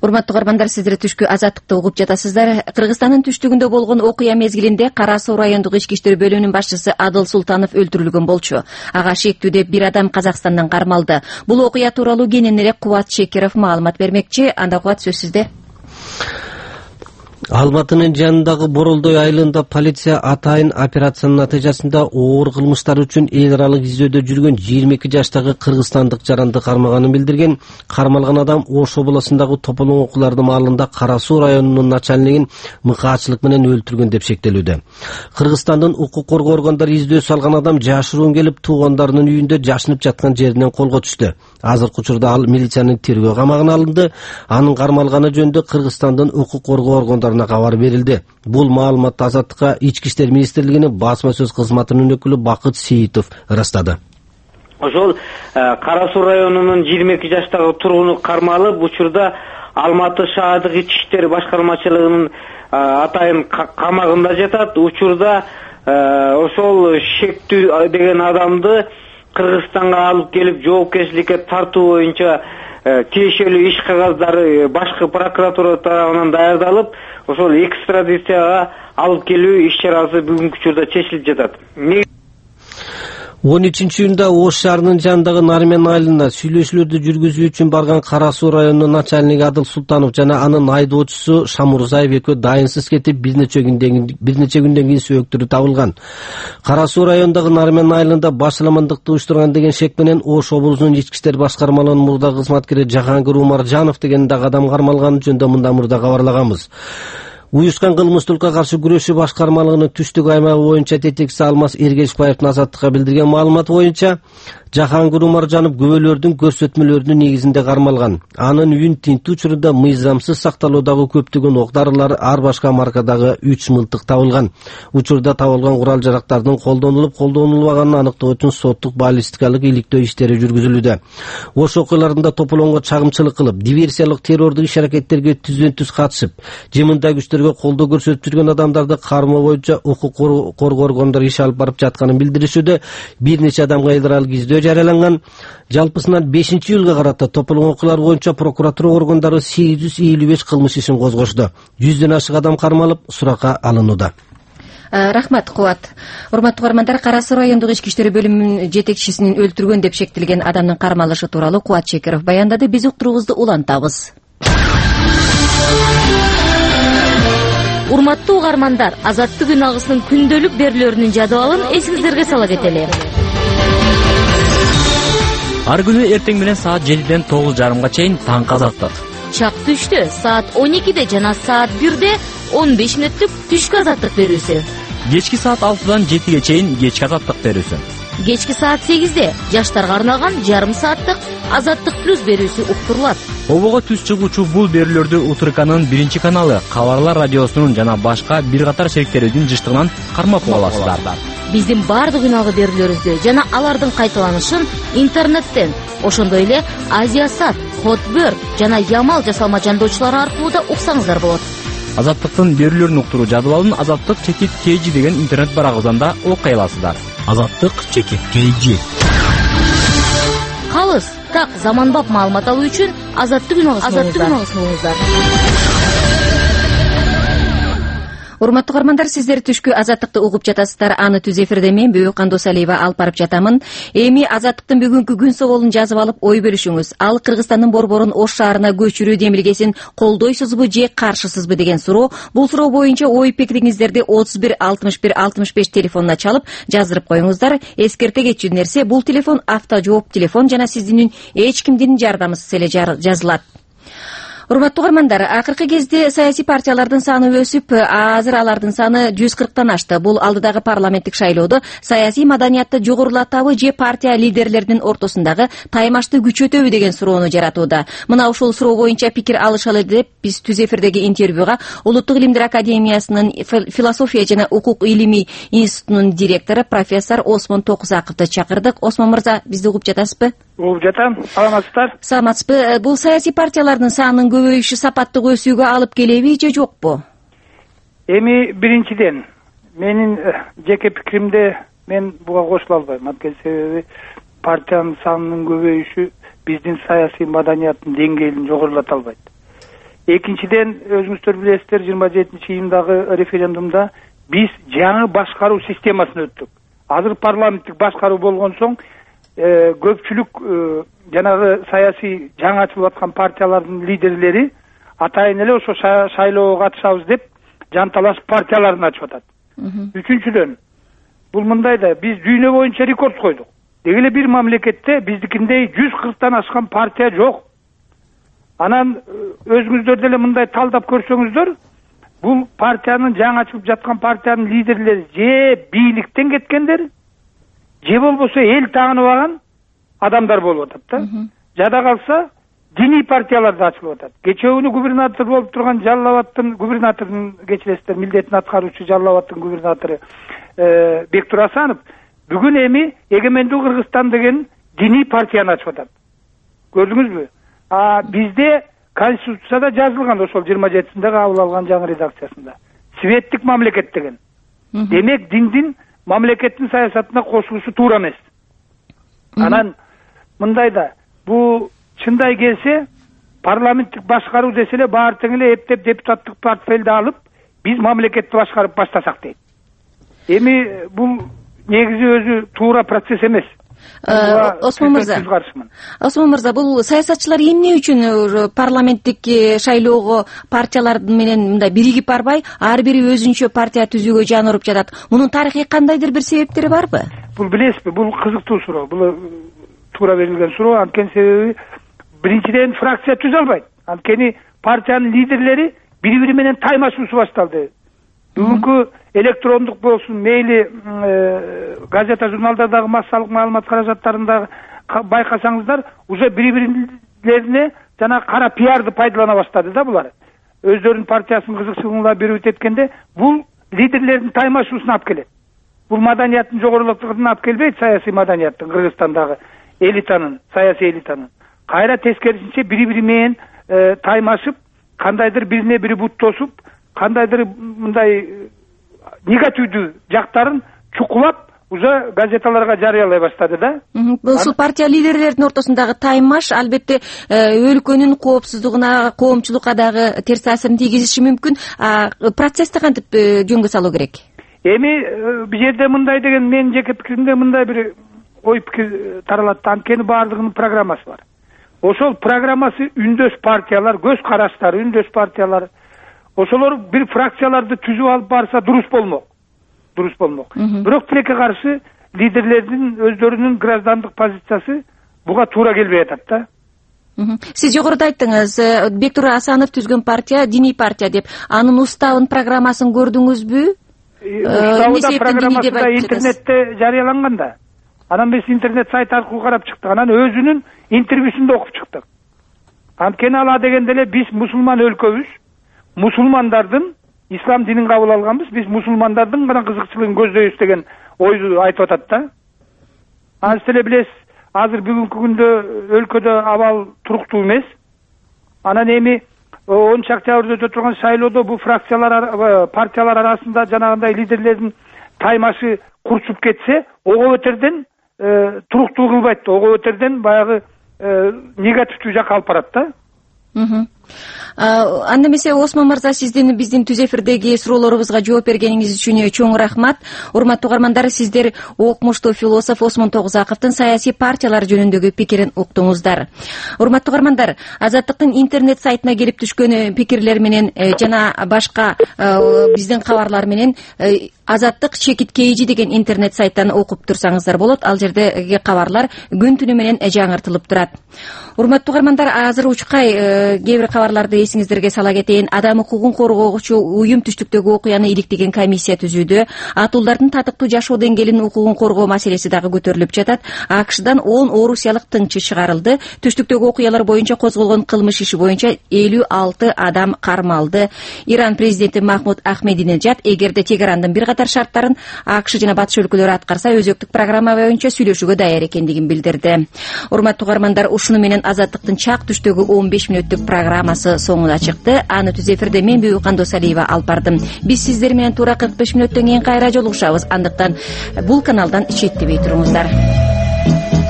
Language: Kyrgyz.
Урматтуу көрөрмандар, сиздер түшкү азаттыкты угуп жатасыздар. Кыргызстандын түштүгүндө болгон окуя мезгилинде Кара Суу райондук ички иштер бөлүмүнүн башчысы Адыл Султанов өлтүрүлгөн болчу. Ага шектүү деп бир адам Казакстандан кармалды. Бул окуя тууралуу кененирээк Кубат Чекеров маалымат бермекчи. Анда Кубат, сөз сизде. Алматынын жанындагы Боролдой айылында полиция атайын операциянын натыйжасында оор кылмыштар үчүн эл аралык издөөдө жүргөн 22 жаштагы кыргызстандык жаранды кармаганын билдирген. Кармалган адам Ош областындагы Тополоң окуулардын маалында Кара Суу районунун начальнигин мыкаачылык менен өлтүргөн деп шектелүүдө. Кыргызстандын укук коргоо органдары издөө салган адам жашыруун келип туугандарынын үйүндө жашынып жаткан жеринен колго түштү. Азыркы учурда ал милициянын тергөө камагына алынды. Анын кармалганы жөнүндө Кыргызстандын укук коргоо органдарына кабар берилди. Бул маалыматты Азаттыкка Ички иштер министрлигинин басма сөз кызматынын өкүлү Бакыт Сейитов ырастады. Ошол Кара Суу районунун 22 жаштагы тургуну кармалып, учурда Алматы шаардык ички иштер башкармачылыгынын атайын камагында жатат. Учурда ошол шектүү деген адамды Кыргызстанга алып келип жоопкерчиликке тартуу боюнча тиешелүү иш кагаздары башкы прокуратура тарабынан даярдалып, ошол экстрадицияга алып келүү иш чарасы бүгүнкү учурда чечилип жатат. 13-июнда Ош шаарынын жанындагы Нармен айылына сүйлөшүүлөрдү жүргүзүү үчүн барган Кара Суу районунун начальниги Адыл Султанов жана анын айдоочусу Шамурзаев экөө дайынсыз кетип, бир нече күндөн кийин сөөктүрү табылган. Кара Суу районундагы Нармен айылында башаламандыкты уюштурган деген шек менен Ош облусунун ички иштер башкармалыгынын мурда кызматкери Жахангир Умаржанов деген дагы адам кармалганы жөнүндө мында мурда кабарлаганбыз. Уюшкан кылмыштуулукка каршы күрөшүү башкармалыгынын түштүк аймагы боюнча жетекчиси Алмаз Эргешбаевдин Азаттыкка билдирген маалыматы боюнча, Жахангир Умаржанов күбөлөрдүн көрсөтмөлөрүнүн негизинде кармалган. Анын үйүн тинтүү учурунда мыйзамсыз сакталуудагы көптөгөн ок-дарылар, ар башка маркадагы 3 мылтык табылган. Учурда табылган курал-жарактардын колдонулбаганын аныктоо үчүн соттук баллистикалык иликтөө иштери жүргүзүлүүдө. Ош окуяларында Тополоңго чагымчылык кылып, диверсиялык террордук иш-аракеттерге түздөн-түз катышып, жымында күчтөргө колдоо көрсөтүп жүргөн адамдарды кармоо боюнча укук коргоо органдары иш алып барып жатканын билдиришүүдө. Бир нече адамга эл аралык издөө жарыяланган. Жалпысынан 5-июлга карата Тополоң окуялар боюнча прокуратура органдары 855 кылмыш ишин козгошту. 100дөн ашык адам кармалып, суракка алынууда. Рахмат, Кубат. Урматтуу көрөрмандар, Кара Суу райондук ички иштер бөлүмүнүн жетекчисинин өлтүргөн деп шектелген адамдын кармалышы тууралуу Кубат Чекеров баяндады. Биз уктуруубузду улантабыз. Урматтуу угармандар, Азаттык күн агысынын күндөлүк берүүлөрүнүн жадыбалын эсиңиздерге сала кетели. Ар күнү эртең менен саат 7ден 9:30 чейин таңкы Азаттык. Чак түштө саат 12де жана саат 1де 15 мүнөттүк түшкү Азаттык берүүсү. Кечки саат 6дан 7ге чейин кечки Азаттык берүүсү. Кечки саат 8де жаштарга арналган жарым сааттык Азаттык плюс берүүсү уктурулат. Обого түз чыгуучу бул берүүлөрдү УТРКнын 1 каналы, Кабарлар радиосунун жана башка бир катар шериктерибиздин жыштыгынан кармап аласыздар. Биздин бардык үналгы берүүлөрүбүздү жана алардын кайталанышын интернеттен, ошондой эле Азиасат, Хотбер жана Ямал жасалма жандоочулары аркылуу да уксаңыздар болот. Азаттыктын берүүлөрүн уктуруу жадыбалын Азаттык-KG деген интернет барагыбыздан да окуй аласыздар. Азаттык-KG. Калыс, так заманбап маалымат алуу үчүн Азаттык күн агысын. Урматтуу көрөрмандар, сиздер түшкү Азаттыкты угуп жатасыздар. Аны түз эфирде мен Бөбөк Кандосалиева алып барып жатамын. Эми Азаттыктын бүгүнкү күн соолун жазып алып ой бөлүшүңүз. Ал Кыргызстандын борборун Ош шаарына көчүрүү демилгесин колдойсузбу же каршысызбы деген суроо. Бул суроо боюнча ой пикириңиздерди 31 61 65 телефонуна чалып жаздырып коюңуздар. Эскерте кетчү нерсе, бул телефон автожжооп телефон жана сиздин эч кимдин жардамысыз эле жазылат. Урматтуу көрөрмандар, акыркы кезде саясий партиялардын саны өсүп, азыр алардын саны 140тан ашты. Бул алдыдагы парламенттик шайлоодо саясий маданиятты жогорулатабы же партия лидерлеринин ортосундагы таймашты күчөтөбү деген суроону жаратууда. Мына ушул суроо боюнча пикир алышалы деп биз түз эфирдеги интервьюга Улуттук илимдер академиясынын философия жана укук илими институтунун директору профессор Осмон Токузаковду чакырдык. Осмон мырза, бизди угуп жатасызбы? Угуп жатам. Саламатсыздар? Саламатсызбы. Бул саясий партиялардын санынын көбөйүшү сапаттык өсүүгө алып келеби же жокпу? Эми биринчиден менин жеке пикиримде мен буга кошула албайм. Анткени себеби партиянын санынын көбөйүшү биздин саясий маданияттын деңгээлин жогорулата албайт. Экинчиден, өзүңүздөр билесиздер, 27-июндагы референдумда биз жаңы башкаруу системасына өттүк. Азыр парламенттик башкаруу болгон соң көпчүлүк жанагы саясий жаңы ачылып аткан партиялардын лидерлери атайын эле ошо шайлоого катышабыз деп жанталаш партияларын ачып атат. Үчүнчүдөн, бул мындай да, биз дүйнө боюнча рекорд койдук. Деги эле бир мамлекетте биздикиндей 140тан ашкан партия жок. Анан өзүңүздөр деле мындай талдап көрсөңүздөр, бул партиянын жаңы ачылып жаткан партиянын лидерлери же бийликтен кеткендер, же болбосо эл тааыныбаган адамдар болуп атат да. Жада калса диний партиялар да ачылып атат. Кечээ күнү губернатор болуп турган Жалал Абадтын губернаторунун, кечиресиздер, милдетин аткаруучу Жалал Абадтын губернатору Бектур Асанов бүгүн эми Эгемендүү Кыргызстан деген диний партияны ачып атат. Көрдүңүзбү? Бизде Конституцияда жазылган, ошол 27-синде кабыл алган жаңы редакциясында. Светтик мамлекет деген. Демек диндин мамлекеттин саясатына кошулушу туура эмес. Анан мындай да, бул чындай келсе, парламенттик башкаруу десе эле баары тең эле эптеп депутаттык портфелди алып, биз мамлекетти башкарып баштасак дейт. Эми бул негизи өзү туура процесс эмес. Осмон мырза, бул саясатчылар эмне үчүн парламенттик шайлоого партиялар менен мындай биригип барбай, ар бири өзүнчө партия түзүүгө жан уруп жатат? Мунун тарыхый кандайдыр бир себептери барбы? Бул билесизби, бул кызыктуу суроо. Бул туура берилген суроо. Анткени себеби биринчиден фракция түзө албайт. Анткени партиянын лидерлери бири-бири менен таймашуусу башталды. Бүгүнкү электрондук болсун, мейли газета, журналдардагы массалык маалымат каражаттарында байкасаңыздар, уже бири-бирлерине жана кара пиарды пайдалана баштады да булар. Өздөрүнүн партиясынын кызыкчылыгына берүүт эткенде, бул лидерлердин таймашуусуна алып келет. Бул маданияттын жогорулуктугуна алып келбейт, саясий маданияттын, Кыргызстандагы элитанын, саясий элитанын. Кайра тескерисинче бири-бири менен таймашып, кандайдыр бирине бири буттошуп, кандайдыр мындай негативдүү жактарын чукулап, уже газеталарга жарыялай баштады да. Ушул партия лидерлердин ортосундагы таймаш албетте өлкөнүн коопсуздугуна, коомчулукка дагы терс таасирин тийгизиши мүмкүн. Процессти кантип жөнгө салуу керек? Эми бул жерде мындай деген, менин жеке пикиримде мындай бир ой пикир таралат. Анткени баардыгынын программасы бар. Ошол программасы үндөш партиялар, көз караштары үндөш партиялар, ошолор бир фракцияларды түзүп алып барса дурус болмок. Бирок тилекке каршы лидерлердин өздөрүнүн граждандык позициясы буга туура келбей атат да. Сиз жогоруда айттыңыз, Бектур Асанов түзгөн партия диний партия деп. Анын уставын, программасын көрдүңүзбү? Уставында, программасында интернетте жарыяланган да. Анан биз интернет сайт аркылуу карап чыктык. Анан өзүнүн интервьюсунда окуп чыктык. Анткени ала дегенде эле биз мусулман өлкөбүз, мусулмандардын ислам динин кабыл алганбыз, биз мусулмандардын гана кызыкчылыгын көздөйбүз деген ойду айтып атат да. Сиз деле билесиз, азыр бүгүнкү күндө өлкөдө абал туруктуу эмес. Анан эми 10-октябрда өтө турган шайлоодо бул фракциялар, партиялар арасында жанагындай лидерлердин таймашы курчуп кетсе, ого өтерден туруктуу кылбайт, ого өтерден баягы негативдүү жакка алып барат да. Анда эмесе Осмон мырза, сиздин биздин түз эфирдеги суроолорубузга жооп бергениңиз үчүн чоң рахмат. Урматтуу угармандар, сиздер окумуштуу философ Осмон Тогузаковдун саясий партиялар жөнүндөгү пикирин уктуңуздар. Урматтуу угармандар, Азаттыктын интернет сайтына келип түшкөн пикирлер менен жана башка биздин кабарлар менен Азаттык _KG деген интернет сайттан окуп турсаңыздар болот. Ал жердеги кабарлар күн түнү менен жаңыртылып турат. Урматтуу угармандар, азыр учкай кээ бир кабарларды эсиңиздерге сала кетейин. Адам укугун коргоочу уюм түштүктөгү окуяны иликтеген комиссия түзүүдө. Атуулдардын татыктуу жашоо деңгээлинин укугун коргоо маселеси дагы көтөрүлүп жатат. АКШдан 10 орусиялык тыңчы чыгарылды. Түштүктөгү окуялар боюнча козголгон кылмыш иши боюнча 56 адам кармалды. Иран президенти Махмуд Ахмединежад эгерде Тегерандын бир катар шарттарын АКШ жана батыш өлкөлөрү аткарса, өзөктүк программа боюнча сүйлөшүүгө даяр экендигин билдирди. Урматтуу угармандар, ушуну менен Азаттыктын чак түштөгү 15 мүнөттүк программасы соңуна чыкты. Аны түз эфирде мен Бүйүкан Досалиева алып бардым. Биз сиздер менен туура 45 мүнөттөн кийин кайра жолугушабыз. Андыктан бул каналдан четтебей туруңуздар.